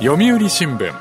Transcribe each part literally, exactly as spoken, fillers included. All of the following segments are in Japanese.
読売新聞。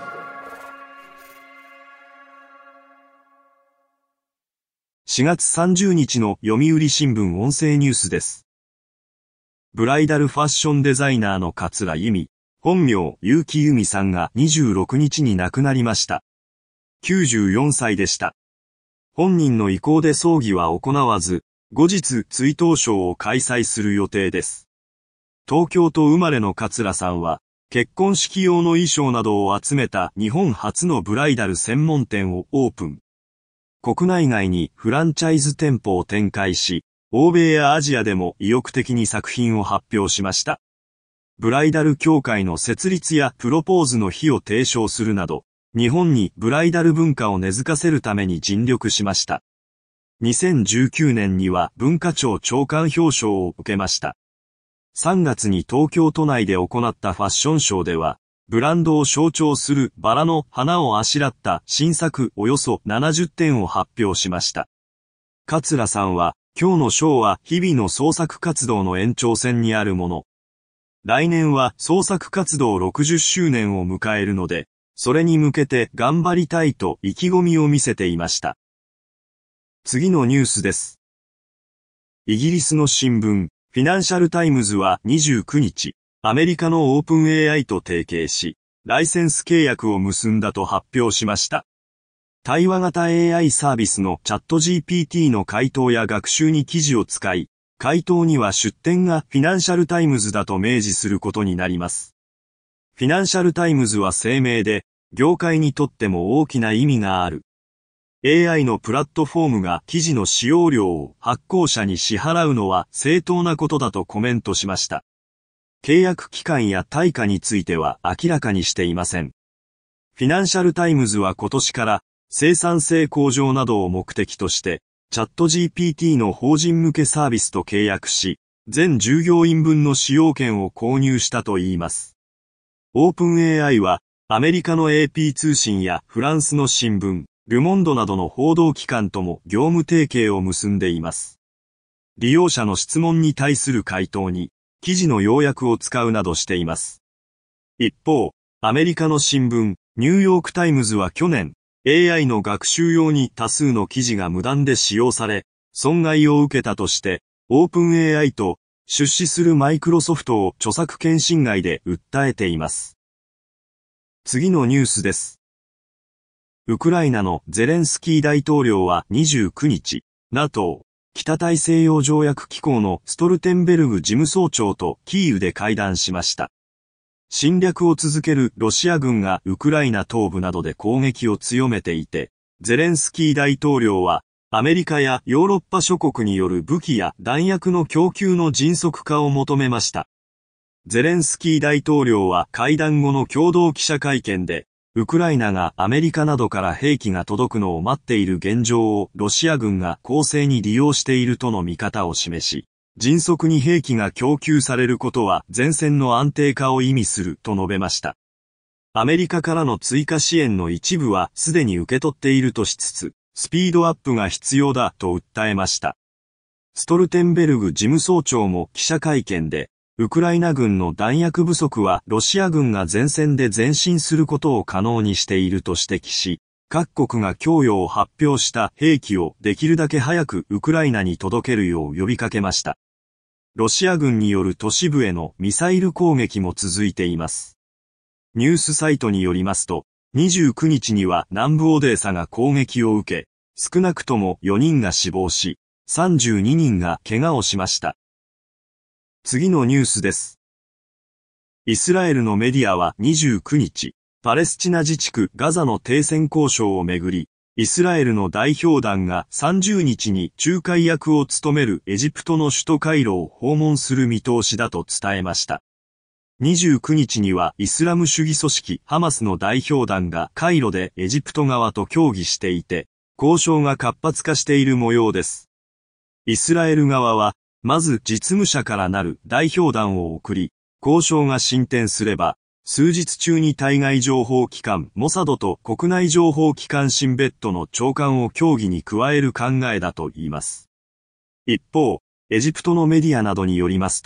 しがつさんじゅうにちの読売新聞音声ニュースです。ブライダルファッションデザイナーの桂由美、本名結城由美さんがにじゅうろくにちに亡くなりました。きゅうじゅうよんさいでした。本人の意向で葬儀は行わず、後日追悼ショーを開催する予定です。東京都生まれの桂さんは、結婚式用の衣装などを集めた日本初のブライダル専門店をオープン。国内外にフランチャイズ店舗を展開し、欧米やアジアでも意欲的に作品を発表しました。ブライダル協会の設立やプロポーズの日を提唱するなど、日本にブライダル文化を根付かせるために尽力しました。にせんじゅうきゅうねんには文化庁長官表彰を受けました。さんがつに東京都内で行ったファッションショーでは、ブランドを象徴するバラの花をあしらった新作およそななじゅってんを発表しました。桂さんは、今日のショーは日々の創作活動の延長線にあるもの。来年は創作活動ろくじゅっしゅうねんを迎えるので、それに向けて頑張りたいと意気込みを見せていました。次のニュースです。イギリスの新聞、フィナンシャルタイムズはにじゅうくにち、アメリカのオープン エーアイ と提携し、ライセンス契約を結んだと発表しました。対話型 エーアイ サービスのチャット ジーピーティー の回答や学習に記事を使い、回答には出典がフィナンシャルタイムズだと明示することになります。フィナンシャルタイムズは声明で、業界にとっても大きな意味がある。エーアイ のプラットフォームが記事の使用料を発行者に支払うのは正当なことだとコメントしました。契約期間や対価については明らかにしていません。フィナンシャルタイムズは今年から生産性向上などを目的として、チャット ジーピーティー の法人向けサービスと契約し、全従業員分の使用権を購入したといいます。オープン エーアイ はアメリカの エーピー 通信やフランスの新聞、ルモンドなどの報道機関とも業務提携を結んでいます。利用者の質問に対する回答に、記事の要約を使うなどしています。一方、アメリカの新聞、ニューヨークタイムズは去年、エーアイ の学習用に多数の記事が無断で使用され、損害を受けたとして、オープン エーアイ と出資するマイクロソフトを著作権侵害で訴えています。次のニュースです。ウクライナのゼレンスキー大統領はにじゅうくにち、NATO、北大西洋条約機構のストルテンベルグ事務総長とキーウで会談しました。侵略を続けるロシア軍がウクライナ東部などで攻撃を強めていて、ゼレンスキー大統領はアメリカやヨーロッパ諸国による武器や弾薬の供給の迅速化を求めました。ゼレンスキー大統領は会談後の共同記者会見で、ウクライナがアメリカなどから兵器が届くのを待っている現状をロシア軍が攻勢に利用しているとの見方を示し、迅速に兵器が供給されることは前線の安定化を意味すると述べました。アメリカからの追加支援の一部はすでに受け取っているとしつつ、スピードアップが必要だと訴えました。ストルテンベルグ事務総長も記者会見で、ウクライナ軍の弾薬不足はロシア軍が前線で前進することを可能にしていると指摘し、各国が供与を発表した兵器をできるだけ早くウクライナに届けるよう呼びかけました。ロシア軍による都市部へのミサイル攻撃も続いています。ニュースサイトによりますと、にじゅうくにちには南部オデーサが攻撃を受け、少なくともよにんが死亡し、さんじゅうににんが怪我をしました。次のニュースです。イスラエルのメディアはにじゅうくにち、パレスチナ自治区ガザの停戦交渉をめぐり、イスラエルの代表団がさんじゅうにちに仲介役を務めるエジプトの首都カイロを訪問する見通しだと伝えました。にじゅうくにちにはイスラム主義組織ハマスの代表団がカイロでエジプト側と協議していて、交渉が活発化している模様です。イスラエル側は、まず実務者からなる代表団を送り、交渉が進展すれば、数日中に対外情報機関モサドと国内情報機関シンベットの長官を協議に加える考えだと言います。一方、エジプトのメディアなどによりますと、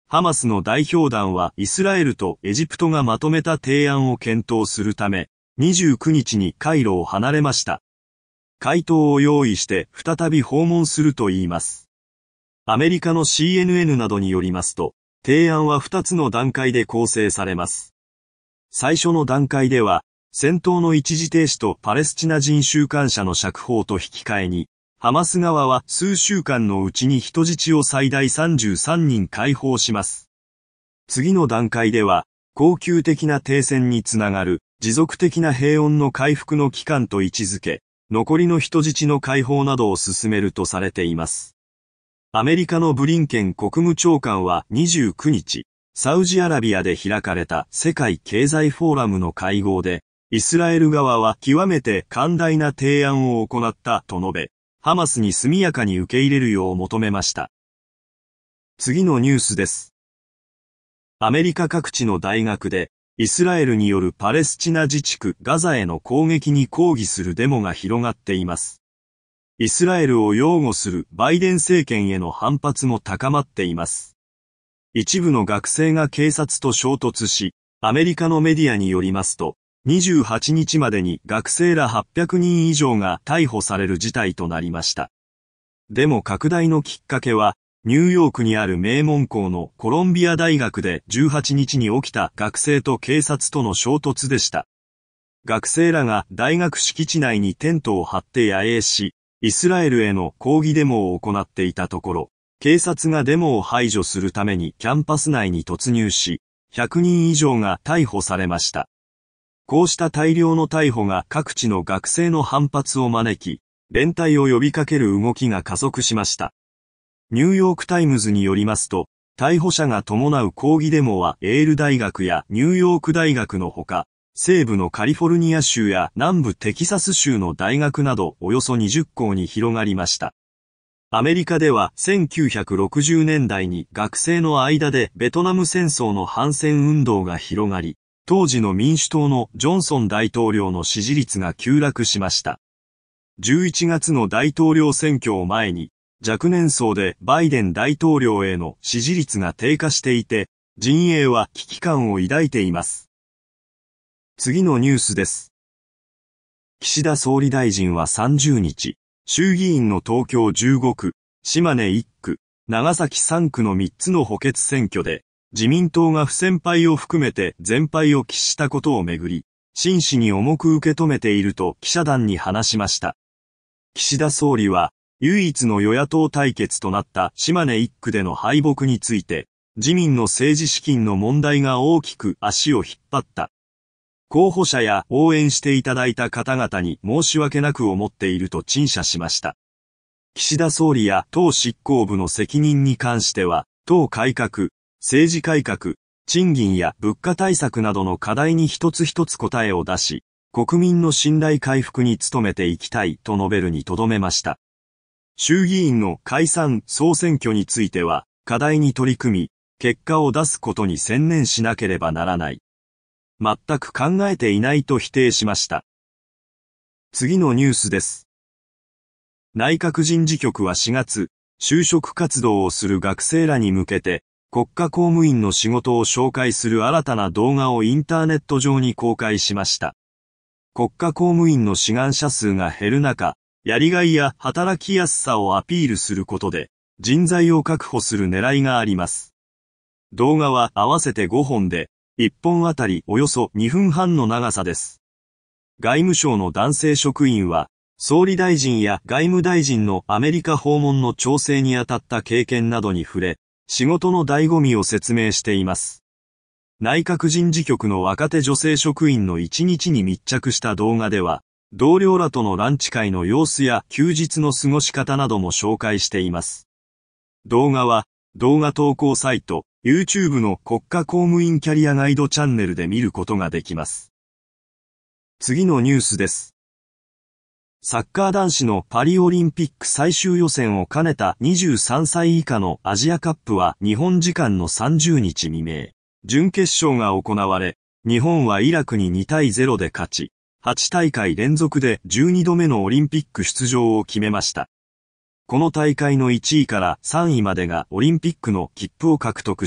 ハマスの代表団はイスラエルとエジプトがまとめた提案を検討するため、にじゅうくにちにカイロを離れました。回答を用意して再び訪問すると言います。アメリカの シーエヌエヌ などによりますと、提案はふたつの段階で構成されます。最初の段階では、戦闘の一時停止とパレスチナ人収監者の釈放と引き換えに、ハマス側は数週間のうちに人質を最大さんじゅうさんにん解放します。次の段階では、恒久的な停戦につながる持続的な平穏の回復の期間と位置づけ、残りの人質の解放などを進めるとされています。アメリカのブリンケン国務長官はにじゅうくにち、サウジアラビアで開かれた世界経済フォーラムの会合で、イスラエル側は極めて寛大な提案を行ったと述べ、ハマスに速やかに受け入れるよう求めました。次のニュースです。アメリカ各地の大学で、イスラエルによるパレスチナ自治区ガザへの攻撃に抗議するデモが広がっています。イスラエルを擁護するバイデン政権への反発も高まっています。一部の学生が警察と衝突し、アメリカのメディアによりますと、にじゅうはちにちまでに学生らはっぴゃくにん以上が逮捕される事態となりました。デモ拡大のきっかけは、ニューヨークにある名門校のコロンビア大学でじゅうはちにちに起きた学生と警察との衝突でした。学生らが大学敷地内にテントを張って野営し、イスラエルへの抗議デモを行っていたところ、警察がデモを排除するためにキャンパス内に突入し、ひゃくにん以上が逮捕されました。こうした大量の逮捕が各地の学生の反発を招き、連帯を呼びかける動きが加速しました。ニューヨークタイムズによりますと、逮捕者が伴う抗議デモはエール大学やニューヨーク大学のほか、西部のカリフォルニア州や南部テキサス州の大学などおよそにじゅっこうに広がりました。アメリカではせんきゅうひゃくろくじゅうねんだいに学生の間でベトナム戦争の反戦運動が広がり、当時の民主党のジョンソン大統領の支持率が急落しました。じゅういちがつの大統領選挙を前に、若年層でバイデン大統領への支持率が低下していて、陣営は危機感を抱いています。次のニュースです。岸田総理大臣はさんじゅうにち、衆議院の東京じゅうごく、島根いっく、長崎さんくのみっつの補欠選挙で、自民党が不戦敗を含めて全敗を喫したことをめぐり、真摯に重く受け止めていると記者団に話しました。岸田総理は、唯一の与野党対決となった島根いっくでの敗北について、自民の政治資金の問題が大きく足を引っ張った。候補者や応援していただいた方々に申し訳なく思っていると陳謝しました。岸田総理や党執行部の責任に関しては、党改革、政治改革、賃金や物価対策などの課題に一つ一つ答えを出し、国民の信頼回復に努めていきたいと述べるにとどめました。衆議院の解散・総選挙については、課題に取り組み、結果を出すことに専念しなければならない。全く考えていないと否定しました。次のニュースです。内閣人事局はしがつ、就職活動をする学生らに向けて、国家公務員の仕事を紹介する新たな動画をインターネット上に公開しました。国家公務員の志願者数が減る中、やりがいや働きやすさをアピールすることで、人材を確保する狙いがあります。動画は合わせてごほんで、いっぽんあたりおよそにふんはんの長さです。外務省の男性職員は、総理大臣や外務大臣のアメリカ訪問の調整にあたった経験などに触れ、仕事の醍醐味を説明しています。内閣人事局の若手女性職員の一日に密着した動画では、同僚らとのランチ会の様子や休日の過ごし方なども紹介しています。動画は、動画投稿サイト、YouTube の国家公務員キャリアガイドチャンネルで見ることができます。次のニュースです。サッカー男子のパリオリンピック最終予選を兼ねたにじゅうさんさい以下のアジアカップは日本時間のさんじゅうにち未明、準決勝が行われ、日本はイラクににたいゼロで勝ち、はちたいかい連続でじゅうにどめのオリンピック出場を決めました。この大会のいちいからさんいまでがオリンピックの切符を獲得し、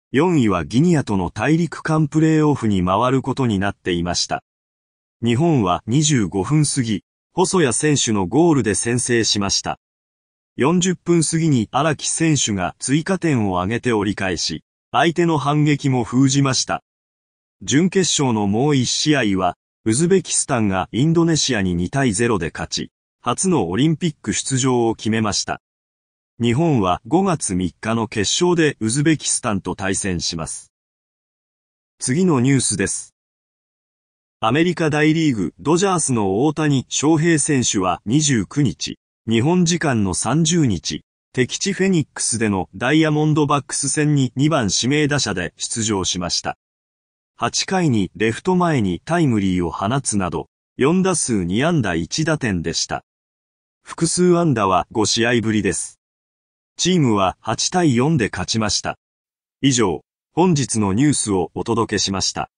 よんいはギニアとの大陸間プレーオフに回ることになっていました。日本はにじゅうごふん過ぎ、細谷選手のゴールで先制しました。よんじゅっぷん過ぎに荒木選手が追加点を挙げて折り返し、相手の反撃も封じました。準決勝のもういち試合は、ウズベキスタンがインドネシアににたいゼロで勝ち、初のオリンピック出場を決めました。日本はごがつみっかの決勝でウズベキスタンと対戦します。次のニュースです。アメリカ大リーグドジャースの大谷翔平選手はにじゅうくにち、日本時間のさんじゅうにち、敵地フェニックスでのダイヤモンドバックス戦ににばん指名打者で出場しました。はちかいにレフト前にタイムリーを放つなど、よんだすうにあんだいちだてんでした。複数安打はごしあいぶりです。チームははちたいよんで勝ちました。以上、本日のニュースをお届けしました。